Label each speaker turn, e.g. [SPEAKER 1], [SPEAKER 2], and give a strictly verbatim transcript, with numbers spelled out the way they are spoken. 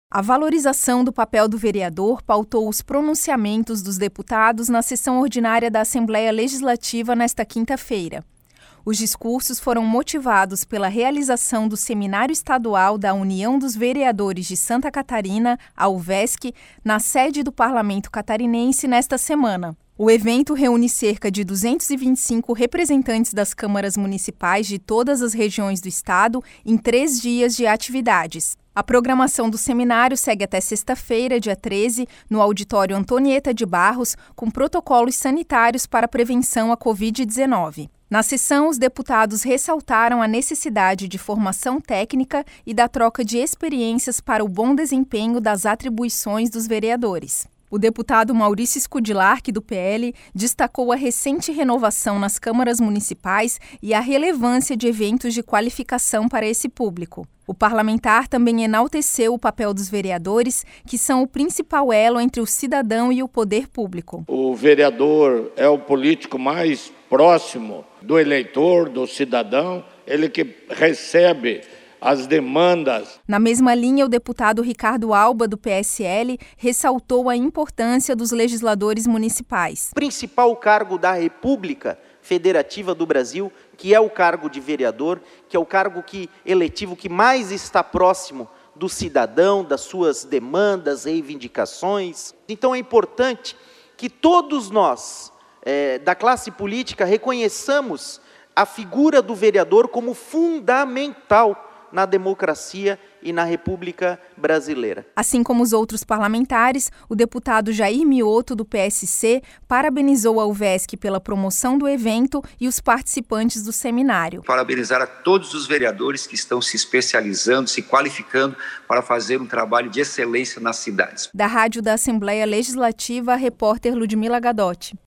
[SPEAKER 1] A valorização do papel do vereador pautou os pronunciamentos dos deputados na sessão ordinária da Assembleia Legislativa nesta quinta-feira. Os discursos foram motivados pela realização do Seminário Estadual da União dos Vereadores de Santa Catarina, a U V E S C, na sede do Parlamento Catarinense nesta semana. O evento reúne cerca de duzentos e vinte e cinco representantes das câmaras municipais de todas as regiões do estado em três dias de atividades. A programação do seminário segue até sexta-feira, dia treze, no auditório Antonieta de Barros, com protocolos sanitários para a prevenção à covid dezenove. Na sessão, os deputados ressaltaram a necessidade de formação técnica e da troca de experiências para o bom desempenho das atribuições dos vereadores. O deputado Maurício Scudlark, do P L, destacou a recente renovação nas câmaras municipais e a relevância de eventos de qualificação para esse público. O parlamentar também enalteceu o papel dos vereadores, que são o principal elo entre o cidadão e o poder público.
[SPEAKER 2] O vereador é o político mais próximo do eleitor, do cidadão, ele que recebe as demandas.
[SPEAKER 1] Na mesma linha, o deputado Ricardo Alba, do P S L, ressaltou a importância dos legisladores municipais.
[SPEAKER 3] O principal cargo da República Federativa do Brasil, que é o cargo de vereador, que é o cargo que, eletivo que mais está próximo do cidadão, das suas demandas, reivindicações. Então é importante que todos nós, é, da classe política, reconheçamos a figura do vereador como fundamental na democracia e na República Brasileira.
[SPEAKER 1] Assim como os outros parlamentares, o deputado Jair Mioto, do P S C, parabenizou a U V E S C pela promoção do evento e os participantes do seminário.
[SPEAKER 4] Parabenizar a todos os vereadores que estão se especializando, se qualificando para fazer um trabalho de excelência nas cidades.
[SPEAKER 1] Da Rádio da Assembleia Legislativa, a repórter Ludmila Gadotti.